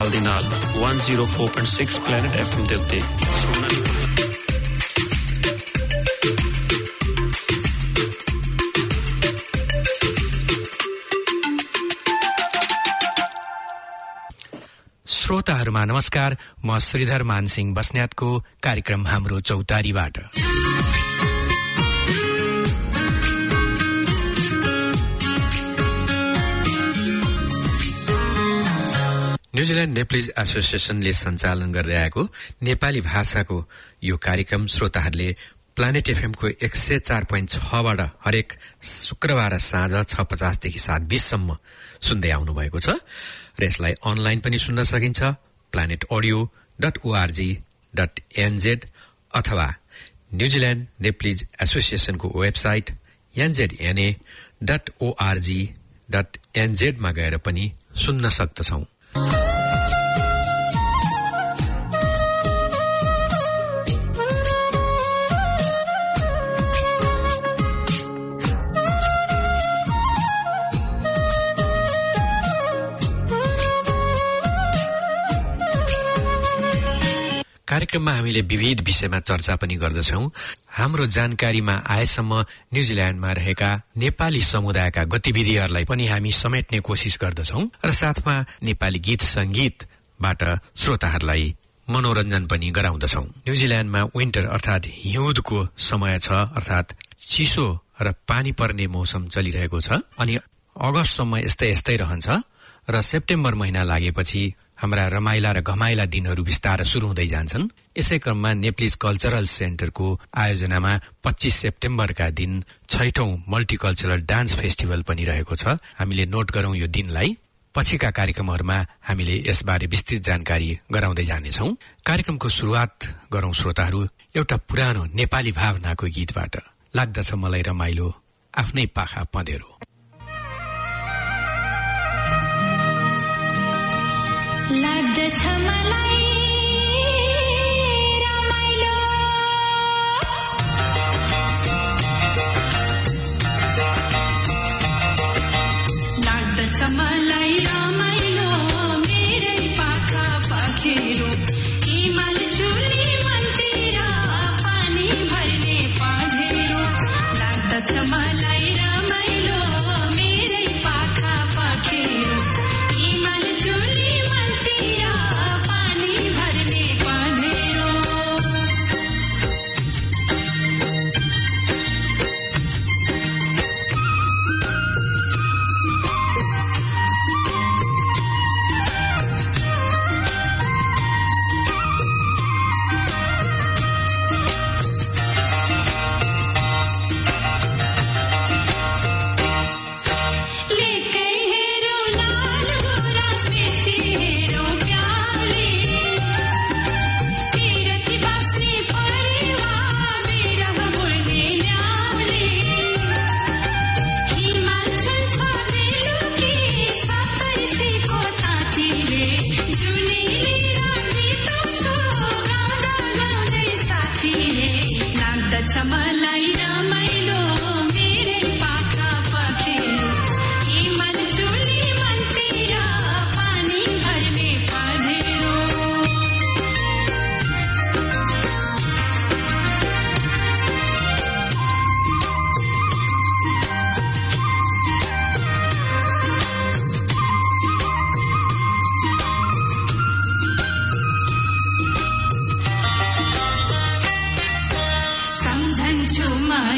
ਤਾਲ ਦੇ ਨਾਲ 104.6 ਪਲੈਨਟ FM ਦੇ ਉੱਤੇ ਸੁਣਨਾ ਨਹੀਂ ਭੁੱਲਣਾ। श्रोताहरुमा नमस्कार, म श्रीधर मानसिंह बस्न्यातको कार्यक्रम हाम्रो चौतारीबाट। न्युजिल्यान्ड नेप्लिज एसोसिएसनले सञ्चालन गर्दै आएको नेपाली भाषाको यो कार्यक्रम श्रोताहरूले प्लानेट एफएमको 104.6 बाट हरेक शुक्रबार साँझ 6:50 देखि 7:20 सम्म सुन्दै आउनु भएको छ र यसलाई अनलाइन पनि सुन्न सकिन्छ planetaudio.org.nz अथवा न्युजिल्यान्ड नेप्लिज एसोसिएसनको वेबसाइट nzna.org.nz मा गएर पनि सुन्न सक्दछौं। कार्यक्रममा हामीले विविध विषयमा चर्चा पनि गर्दछौं। हाम्रो जानकारीमा आएसम्म न्युजिल्यान्डमा रहेका नेपाली समुदायका गतिविधिहरूलाई पनि हामी समेट्ने कोसिस गर्दछौं र साथमा नेपाली गीत संगीतबाट श्रोताहरूलाई मनोरञ्जन पनि गराउँदछौं। न्युजिल्यान्डमा विन्टर अर्थात हिउँदको समय छ, अर्थात चिसो र पानी पर्ने मौसम चलिरहेको छ अनि अगस्तसम्म यस्तै रहन्छ र सेप्टेम्बर महिना लागेपछि हाम्रा रमाइला र घमाइला दिनहरू बिस्तारै सुरु हुँदै जान्छन्। यसै क्रममा नेप्लिज कल्चरल सेन्टरको आयोजनामा 25 सेप्टेम्बरका दिन 6औं मल्टिकल्चरल डान्स फेस्टिभल पनि रहेको छ। हामीले नोट गरौं यो दिनलाई। पछिका कार्यक्रमहरूमा हामीले यसबारे विस्तृत जानकारी गराउँदै जानेछौं। कार्यक्रमको सुरुवात गरौं श्रोताहरू एउटा पुरानो नेपाली भावनाको गीतबाट। लाग्दछ मलाई रमाइलो आफ्नै पाखा पँधेरो। लाग्दछ मलाई रमाइलो लाग्दछ मलाई रमाइलो मेरै पाखा पाखेरो हिमाल चुली मन्तिर पानी भर्ने पाधेरो लाग्दछ मलाई रमाइलो मेरै पाखा पाखेरो हिमाल चुली पानी भर्ने पाधेरो मलाई रमाइलो मेरै पाखा पाखेरो हिमाल चुली मन्तिर पानी भर्ने पाधेरो सम्झन्छु म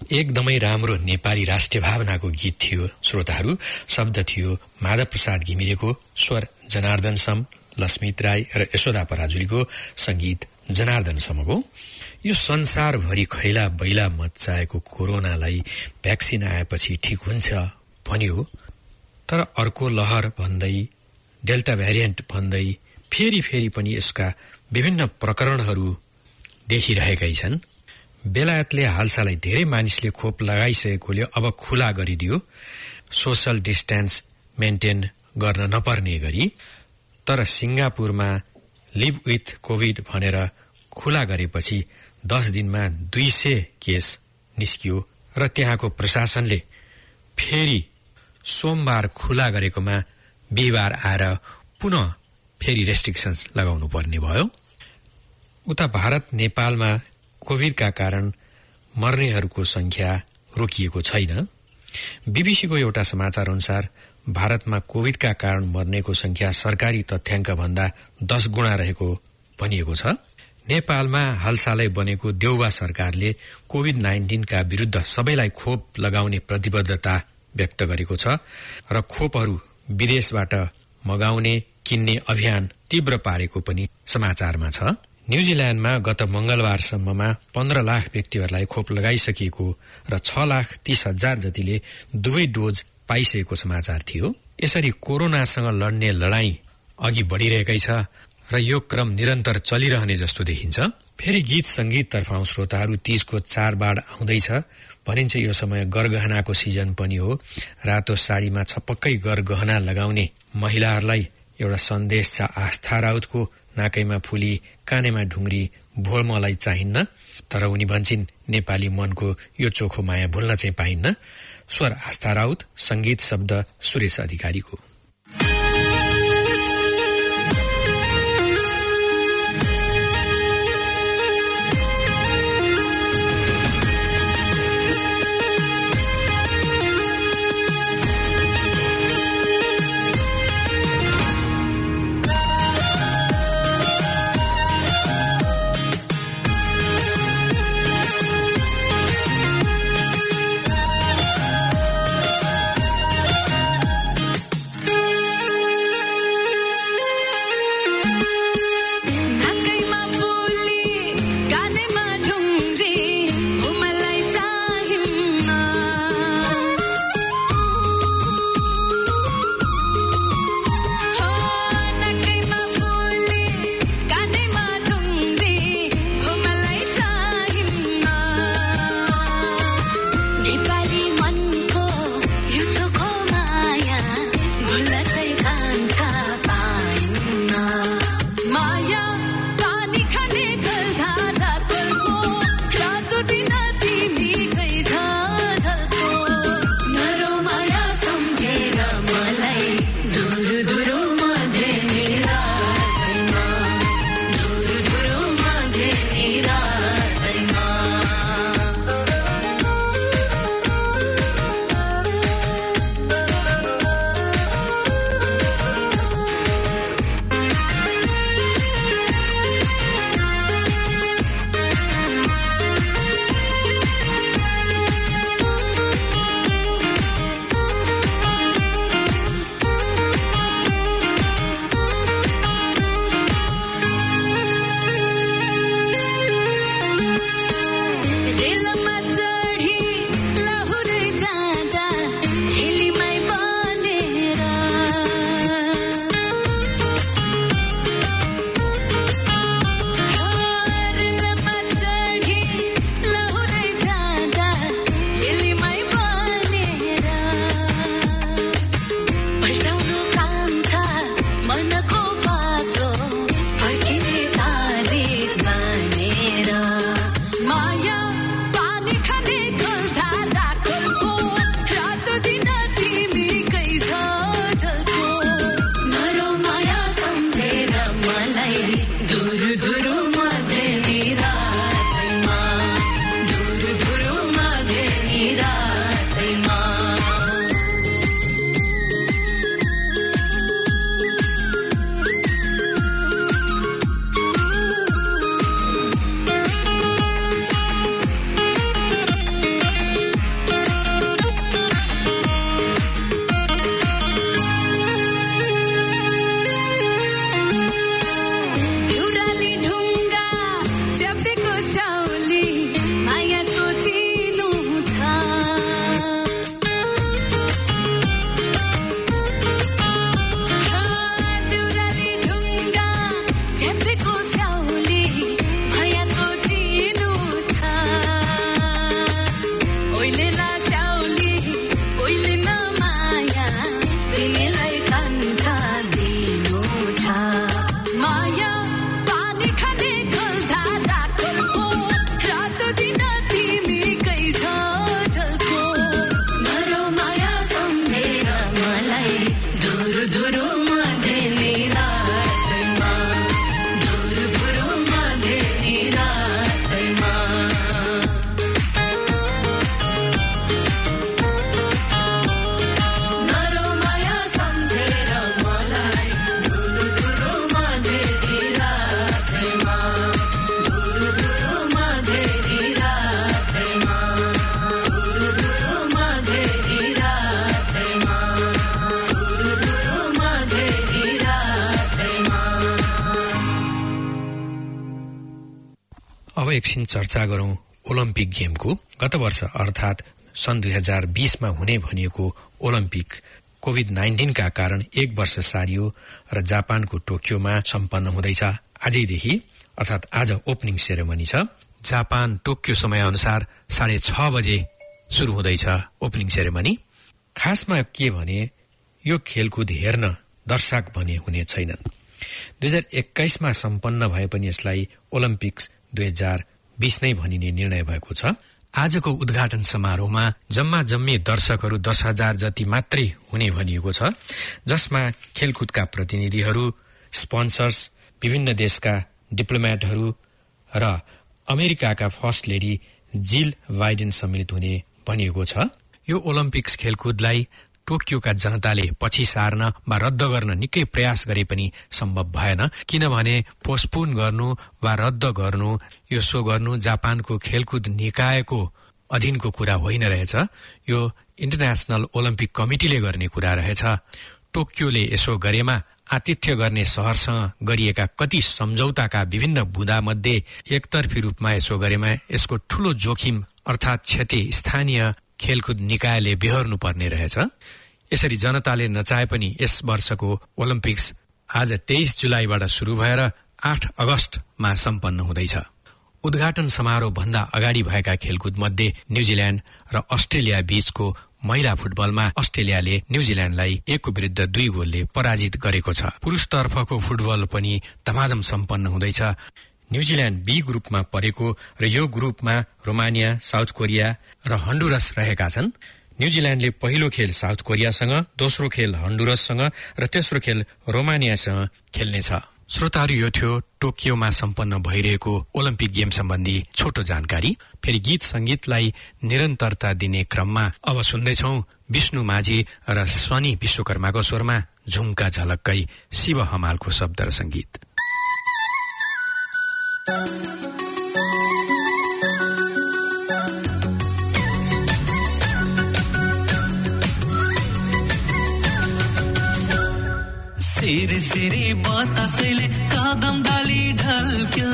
एकदमै राम्रो नेपाली राष्ट्रिय भावनाको गीत थियो श्रोताहरू। शब्द थियो माधव प्रसाद घिमिरेको, स्वर जनार्दन सम, लक्ष्मित राई र यशोदा पराजुलीको, संगीत जनार्दन समको। यो संसारभरि खैला बैला मच्चाएको कोरोनालाई भ्याक्सिन आएपछि ठिक हुन्छ भन्यो, तर अर्को लहर भन्दै, डेल्टा भ्यारिएन्ट भन्दै फेरि पनि यसका विभिन्न प्रकरणहरू देखिरहेकै छन्। बेलायतले हालसालै धेरै मानिसले खोप लगाइसकेकोले अब खुला गरिदियो सोशल डिस्टेन्स मेन्टेन गर्न नपर्ने गरी। तर सिंगापुरमा लिभ विथ कोभिड भनेर खुला गरेपछि 10 दिनमा 200 केस निस्कियो र त्यहाँको प्रशासनले फेरि सोमबार खुला गरेकोमा बिहिबार आएर पुनः फेरि रेस्ट्रिक्सन्स लगाउनु पर्ने भयो। उता भारत नेपालमा कोभिडका कारण मर्नेहरूको संख्या रोकिएको छैन। बीबीसीको एउटा समाचार अनुसार भारतमा कोभिडका कारण मर्नेको संख्या सरकारी तथ्याङ्क भन्दा 10 गुणा रहेको भनिएको छ। नेपालमा हालसालै बनेको देउबा सरकारले कोभिड-19 का विरुद्ध सबैलाई खोप लगाउने प्रतिबद्धता व्यक्त गरेको छ र खोपहरू विदेशबाट मगाउने किन्ने अभियान तीव्र पारेको पनि समाचारमा छ। न्यूजील्याण्डमा गत मंगलबारसम्ममा 15 लाख व्यक्तिहरूलाई खोप लगाइसकिएको र 6,30,000 जतिले दुवै डोज पाइसकेको समाचार थियो। यसरी कोरोनासँग लड्ने लडाईँ अघि बढ़िरहेकै छ र यो क्रम निरन्तर चलिरहने जस्तो देखिन्छ। फेरि गीत संगीत तर्फाउँ श्रोताहरू, तीजको चाडबाड आउँदैछ भनिन्छ। यो समय गरगहनाको सिजन पनि हो। रातो साडीमा छपक्कै गरगहना लगाउने महिलाहरूलाई एउटा सन्देश छ आस्था राउतको। नाकैमा फुली, कानेमा ढुङ्ग्री, भोलमलाई चाहिन्न, तर उनी भन्छन् नेपाली मनको यो चोखो माया भुल्न चाहिँ पाइन्न। स्वर आस्था राउत, संगीत शब्द सुरेश अधिकारीको। अब एकछिन चर्चा गरौं ओलम्पिक गेमको। गत वर्ष अर्थात् सन् 2020मा हुने भनिएको ओलम्पिक कोभिड-19 का कारण 1 वर्ष सारियो र जापानको टोकियोमा सम्पन्न हुँदैछ। आजैदेखि अर्थात् आज ओपनिङ सेरेमनी छ। जापान टोकियो समय अनुसार 6:30 बजे सुरु हुँदैछ ओपनिङ सेरेमनी। खासमा के भने यो खेलकुद हेर्न दर्शक भने हुने छैनन्। 2021मा सम्पन्न भए पनि यसलाई ओलम्पिक्स 2020 नै भनिने निर्णय भएको छ। आजको उद्घाटन समारोहमा जम्मी दर्शकहरू 10,000 जति मात्रै हुने भनिएको छ, जसमा खेलकुदका प्रतिनिधिहरू, स्पोन्सर्स, विभिन्न देशका डिप्लोमेटहरू र अमेरिकाका फर्स्ट लेडी जिल बाइडेन सम्मिलित हुने भनिएको छ। यो ओलम्पिक्स खेलकुदलाई टोकियोका जनताले पछि सार्न वा रद्द गर्न निकै प्रयास गरे पनि सम्भव भएन, किनभने पोस्टपोन गर्नु वा रद्द गर्नु, यो सो गर्नु जापानको खेलकुद निकायको अधीनको कुरा होइन रहेछ। यो इन्टरनेशनल ओलम्पिक कमिटीले गर्ने कुरा रहेछ। टोकियोले यसो गरेमा आतिथ्य गर्ने शहरसँग गरिएका कति सम्झौताका विभिन्न बुँदा मध्ये एकतर्फी रूपमा यसो गरेमा यसको ठूलो जोखिम अर्थात् क्षति स्थानीय खेलकुद निकायले बेहोर्नु पर्ने रहेछ। यसरी जनताले नचाहे पनि यस वर्षको ओलम्पिक्स आज 23 जुलाईबाट सुरु भएर 8 अगस्तमा सम्पन्न हुँदैछ। उद्घाटन समारोह भन्दा अगाडि भएका खेलकुद मध्ये न्यूजील्याण्ड र अस्ट्रेलिया बीचको महिला फुटबलमा अस्ट्रेलियाले न्यूजील्याण्डलाई 1-2 गोलले पराजित गरेको छ। पुरुषतर्फको फुटबल पनि धमाधम सम्पन्न हुँदैछ। न्यूजील्याण्ड बी ग्रुपमा परेको र यो ग्रुपमा रोमानिया, साउथ कोरिया र हन्डुरस रहेका छन्। न्यूजील्याण्डले पहिलो खेल साउथ कोरियासँग, दोस्रो खेल हन्डुरससँग र तेस्रो खेल रोमानियासँग खेल्नेछ। श्रोताहरू, यो थियो टोकियोमा सम्पन्न भइरहेको ओलम्पिक गेम सम्बन्धी छोटो जानकारी। फेरि गीत संगीतलाई निरन्तरता दिने क्रममा अब सुन्दैछौ विष्णु माझी र सनी विश्वकर्माको स्वरमा झुम्का झलक्कै शिव हमालको शब्द र संगीत। सिरी सिरी बतासैले कदम डाली ढल्क्यो,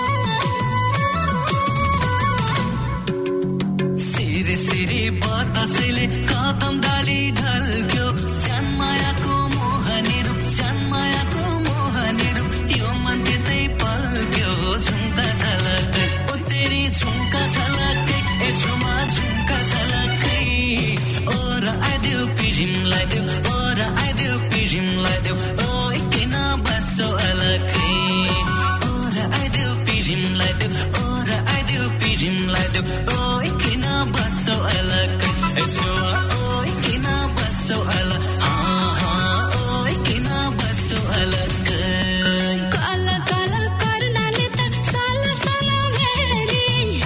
सिरी सिरी बतासैले कदम डाली ढल्क्यो। जन्मायाको मोहनी रूप, जन्मायाको मोहनी रूप, यो मन त्यतै पल्क्यो। झुम्का झलक्कै ओ तेरी झुम्का झलक्कै, ए झुमा झुम्का झलक्कै। ओर आइदेऊ पिरिमलाई देऊ, ओर आइदेऊ पिरिमलाई देऊ, ओ किन बस्छौ अलग्गै। ओर आइदेऊ पिरिमलाई देऊ, ओर आइदेऊ पिरिमलाई देऊ, ओ किन बस्छौ अलग्गै। यसो ओ किन बस्छौ अलग, ओ किन बस्छौ अलग्गै। काला काला कर्णाले त साला साला भेरी,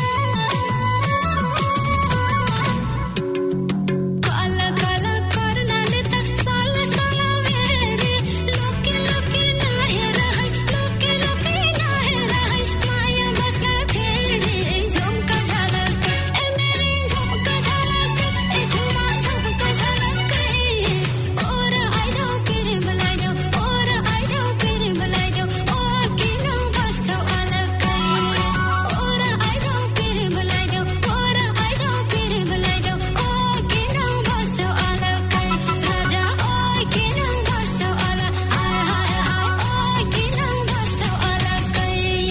काला काला कर्णाले त साला साला भेरी। लोके लोके नहेर है, लोके लोके नहेर है, माया बस्ला फेरि झुम्का झलक्कै, ए मेरी झुम्का झलक्कै, ए झुमा झुम्का झलक्कै। ओर आइदेऊ पिरिमलाई देऊ, ओर आइदेऊ पिरिमलाई देऊ, ओ किन बस्छौ अलग्गै। ओर आइदेऊ पिरिमलाई देऊ, ओर आइदेऊ पिरिमलाई देऊ, ओ किन बस्छौ अलग्गै। राजा ओ किन बस्छौ अलग, हाय हाय हाय ओ किन बस्छौ अलग्गै।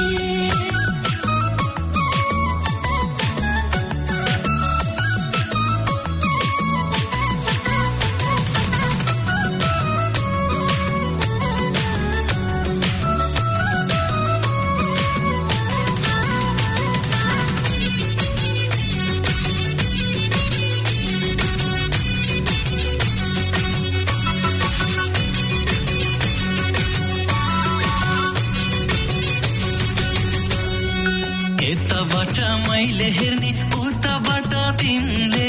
यताबाट मैले हेर्ने, उताबाट तिमीले,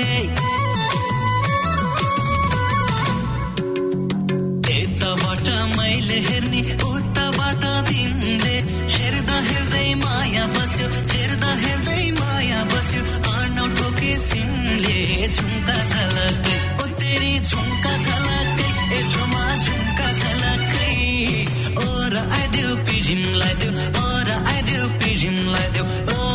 यताबाट मैले हेर्ने, उताबाट तिमीले। हेर्दा हेर्दै माया बस्यो, हेर्दा हेर्दै माया बस्यो। अर्नौ ठोके सिमले झुम्का झलक्कै, ओ तेरी झुम्का झलक्कै, ए झुमा झुम्का झलक्कै। ओर आइदेऊ पिरिमलाई देऊ, ओर आइदेऊ पिरिमलाई देऊ, ओ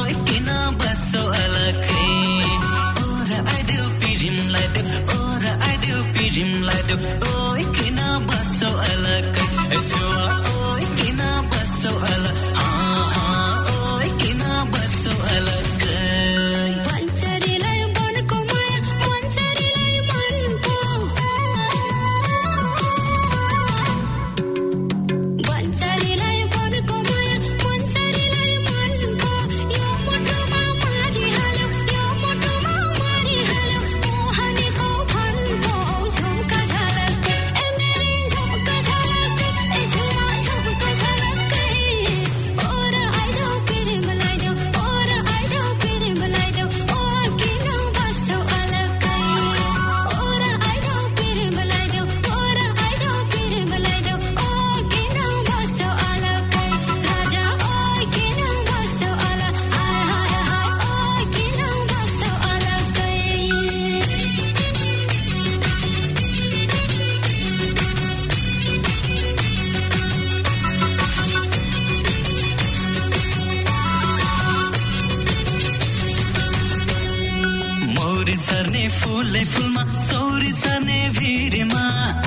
सर्ने फुलै फुलमा चौरी चर्ने भिरमा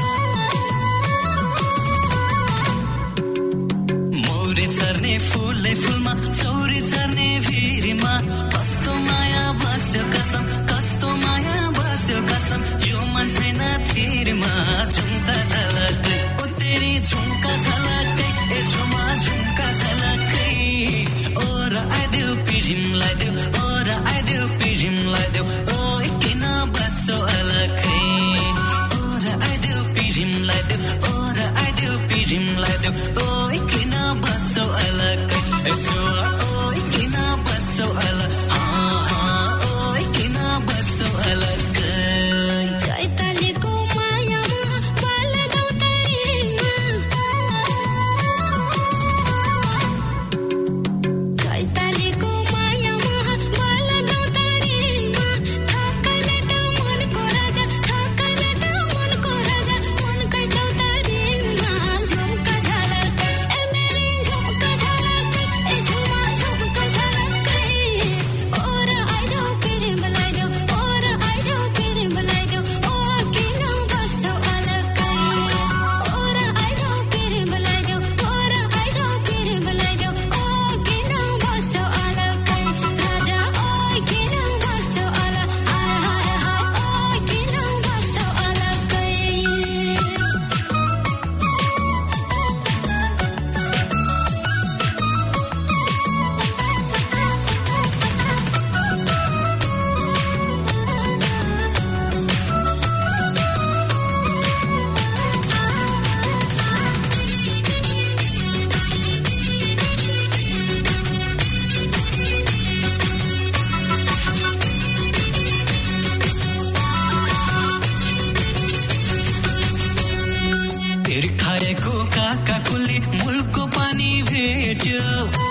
मौरी चर्ने फुलै फुलमा चौरी चर्ने भिरमा कस्तो माया बस्यो कसम कस्तो माया बस्यो कसम यो मन छैन थिरमा झुम्का झलकै ओ तेरी झुम्का झलकै ए झुमा झुम्का झलकै ओ र आइदेऊ पिरिमलाई देऊ ओ र आइदेऊ पिरिमलाई देऊ ओ किन बस्छौ अलकै ओ र आइदेऊ पिरिमलाई देऊ ओ र आइदेऊ पिरिमलाई देऊ ओ किन बस्छौ अलकै यसो ओ किन बस्छौ अलकै ओ किन बस्छौ अलकै चैतालीको मायामा पाल्दौ तरीमा चैतालीको मायामा पाल्दौ तरीमा थक्कै बेटा मनको राजा थक्कै बेटा मनको राजा मनकै चौतारीमा झुम्का झलकै ए मेरी झुम्का झलकै ए झुमा झुम्का झलकै ओ र आइदेऊ पिरिमलाई देऊ ओ र आइदेऊ पिरिमलाई देऊ ओ किन बस्छौ अलकै ओ र आइदेऊ पिरिमलाई देऊ ओ र आइदेऊ पिरिमलाई देऊ ओ किन बस्छौ अलकै राजा ओ किन बस्छौ अलकै ओ किन बस्छौ अलकै तिर्खाएको काकाकुले मूलको पानी भेट्यो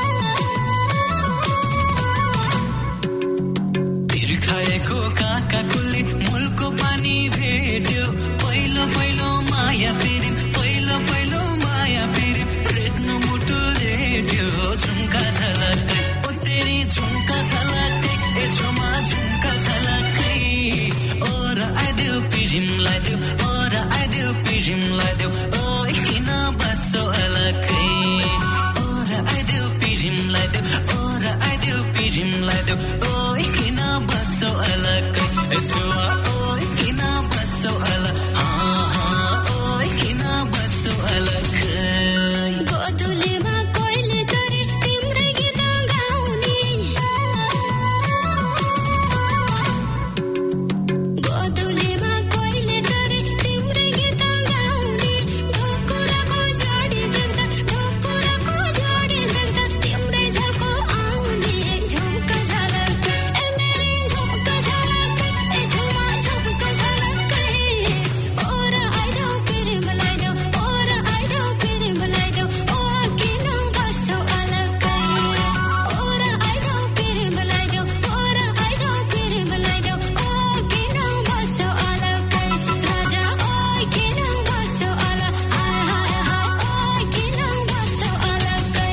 तिर्खाएको काकाकुले मूलको पानी भेट्यो पहिलो पहिलो माया पिरिम पहिलो पहिलो माया पिरिम रेट्नु मुटु रेट्यो झुम्का झलकै ओ तेरी झुम्का झलकै ए झुमा झुम्का झलकै ओ र आइदेऊ पिरिमलाई देऊ ओ र आइदेऊ पिरिमलाई देऊ ओ किन बस्छौ अलकै ओ र आइदेऊ पिरिमलाई देऊ ओ र आइदेऊ पिरिमलाई देऊ ओ किन बस्छौ अलकै यसो ओ किन बस्छौ अलकै ओ किन बस्छौ अलकै गोधुलीमा कोइली चरी तिम्रै गीत गाउने गोधुलीमा कोइली चरी तिम्रै गीत गाउने ढोकुराको जोडी देख्दा तिम्रै झल्को आउने झुम्का झलकै ए मेरी झुम्का झलकै ए झुमा झुम्का झलकै ओ र आइदेऊ पिरिमलाई देऊ ओ र आइदेऊ पिरिमलाई देऊ ओ किन बस्छौ अलकै ओ र आइदेऊ पिरिमलाई देऊ ओ र आइदेऊ पिरिमलाई देऊ ओ किन बस्छौ अलकै राजा ओ किन बस्छौ अलकै ओ किन बस्छौ अलकै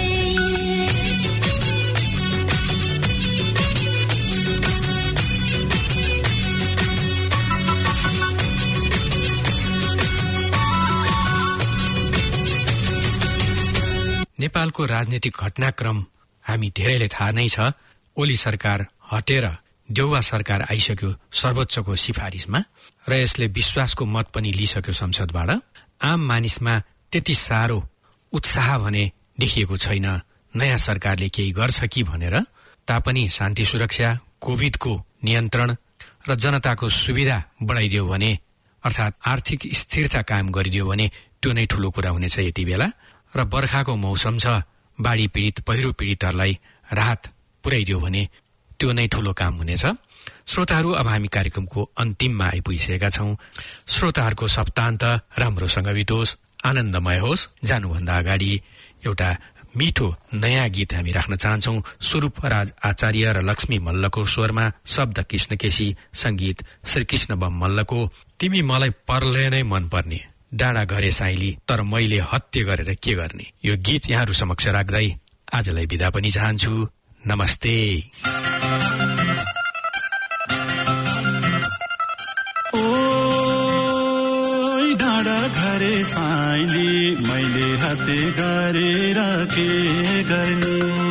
नेपालको राजनीतिक घटनाक्रम हामी धेरैले थाहा नै छ। ओली सरकार हटेर देउवा सरकार आइसक्यो सर्वोच्चको सिफारिसमा र यसले विश्वासको मत पनि लिइसक्यो संसदबाट। आम मानिसमा त्यति साह्रो उत्साह भने देखिएको छैन नयाँ सरकारले केही गर्छ कि भनेर। तापनि शान्ति सुरक्षा, कोभिडको नियन्त्रण र जनताको सुविधा बढाइदियो भने अर्थात् आर्थिक स्थिरता कायम गरिदियो भने त्यो नै ठूलो कुरा हुनेछ यति बेला। र बर्खाको मौसम छ, बाढी पीडित पहिरो पीडितहरूलाई राहत पुर्याइदियो भने त्यो नै ठूलो काम हुनेछ। श्रोताहरू, अब हामी कार्यक्रमको अन्तिममा आइपुगिसकेका छौं। श्रोताहरूको सप्ताहन्त राम्रोसँग बितोस्, आनन्दमय होस्। जानुभन्दा अगाडि एउटा मिठो नयाँ गीत हामी राख्न चाहन्छौं। स्वरूप राज आचार्य र लक्ष्मी मल्लको स्वरमा, शब्द कृष्ण केसी, संगीत श्री कृष्ण बम मल्लको। तिमी मलाई परले नै मन पर्ने, डाँडा घरे साइली, तर मैले हत्या गरेर के गर्ने। यो गीत यहाँहरू समक्ष राख्दै आजलाई बिदा पनि चाहन्छु। नमस्ते। गरे साइली मैले हाते गरेर के गर्ने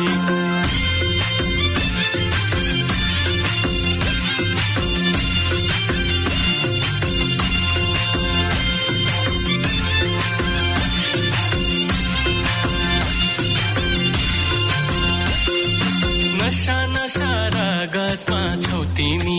नशा नशा रगतमा छौ तिमी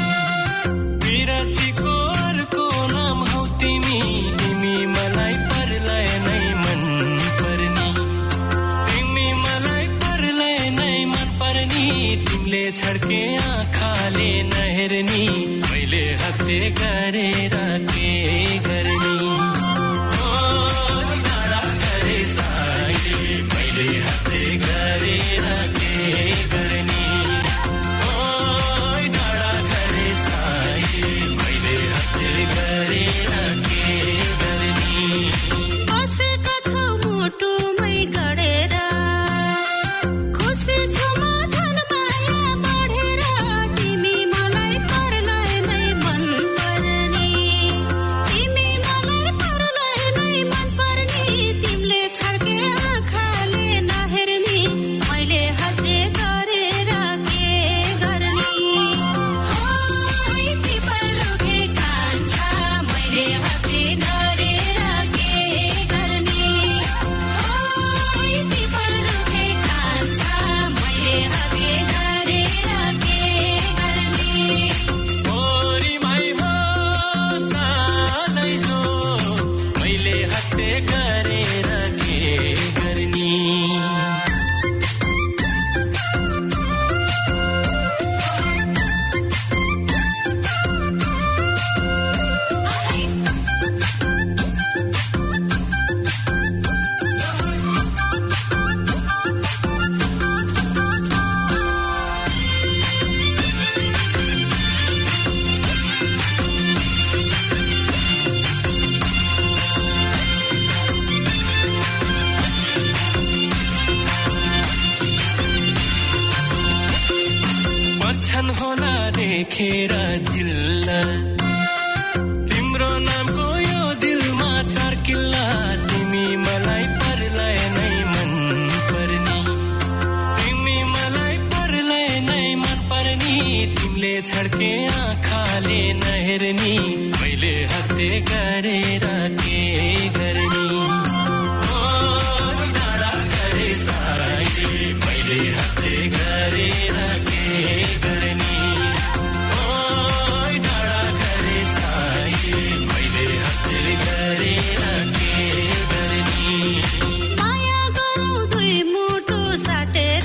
विरतीको अर्को नाम हौ तिमी तिमी मलाई परलय नै मन पर्नी तिमी मलाई परलय नै मन पर्नी तिमीले छड्के आँखाले नहेर्नी मैले हत्ते गरेर के गर्ने ओ डाँडा गरे साइली मैले हत्ते गरेर के गर्ने ओ डाँडा गरे साइली मैले हत्ते गरेर के गर्ने बसेको छु मुटुमै गडेर खुसी छु म झन् माया बढेर तिमी मलाई परलय नै मन पर्ने तिमी मलाई परलय नै मन पर्ने तिमीले छड्के आँखाले नहेर्ने मैले हत्ते गरेर के गर्ने ओइ पिपल रुखे कान्छा मैले हत्ते गरेर के गर्ने ओइ पिपल रुखे कान्छा मैले हत्ते गरेर के गर्ने ओरी माई हो सालै जो मैले हत्ते गरेर के गर्ने पर्छन् होला देखेर जिल्ला तिम्रो नामको यो दिलमा चर्किल्ला तिमी मलाई परलय नै मन पर्नी तिमी मलाई परलय नै मन पर्नी तिमीले छड्के आँखाले नहेर्नी मैले हत्ते गरेर के गर्ने ओ डाँडा गरे साइली मैले हत्ते गरेर के गर्ने ओ डाँडा गरे साइली मैले हत्ते गरेर के गर्ने माया गरौँ दुई मुटु साटेर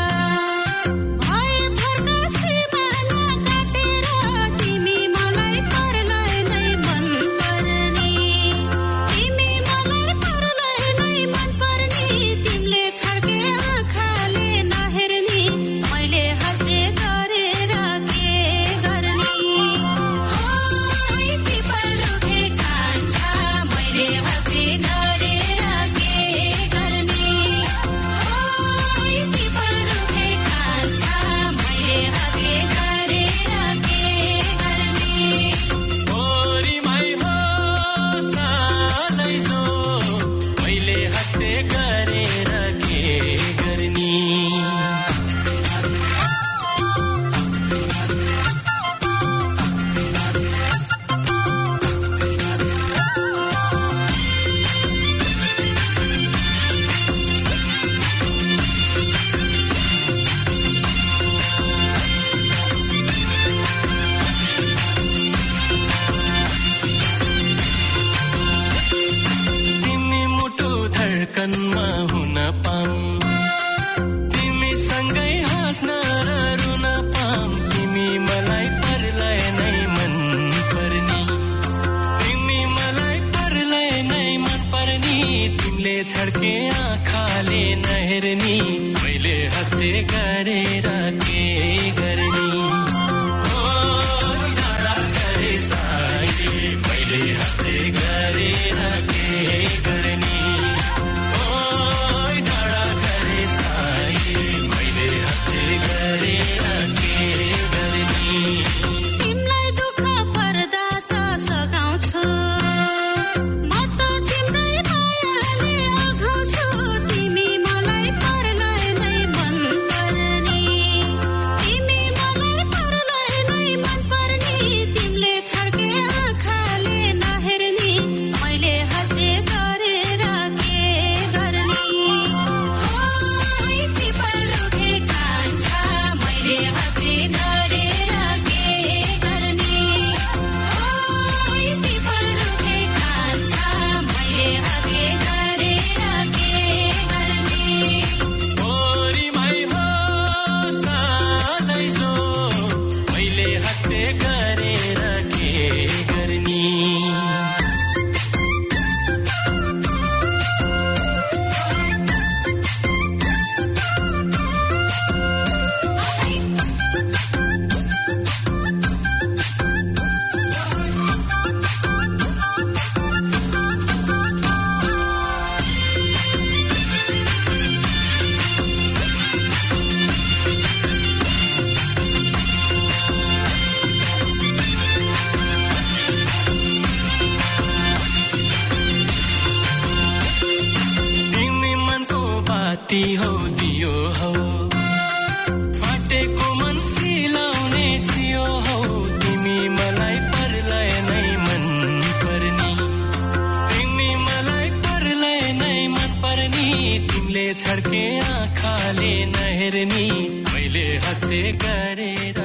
भए फर्का सिमाना काटेर तिमी मलाई परलय नै मन पर्ने तिमी मलाई परलय नै मन पर्ने तिमीले छड्के आँखाले नहेर्ने मैले हत्ते गरेर के गर्ने ओइ पिपल रुखे कान्छा मैले हत्ते गरेर के गर्ने ओइ पिपल रुखे कान्छा मैले हत्ते गरेर के गर्ने ओरी माई हो सालै जो मैले हत्ते गरेर के गर्ने तिमी मुटु धड्कनमा हुन पाऊँ तिमीसँगै हाँस्न र रुन पाऊँ तिमी मलाई परलय नै मन पर्नी तिमी मलाई परलय नै मन पर्नी तिमीले छड्के आँखाले नहेर्नी मैले हत्ते गरेर के गर्ने ओ डाँडा गरे साइली मैले हत्ते गरेर के गर्ने ओ डाँडा गरे साइली मैले हत्ते गरेर के गर्ने तिमीलाई दुःख पर्दा त सघाउँछु म त बत्ती हौ दियो हौ फाटेको मन सिलाउने सियो हौ तिमी मलाई परलाई नै मन पर्नी तिमी मलाई परलाई नै मन पर्नी तिमीले छड्के आँखाले नहेर्नी मैले हत्ते गरेर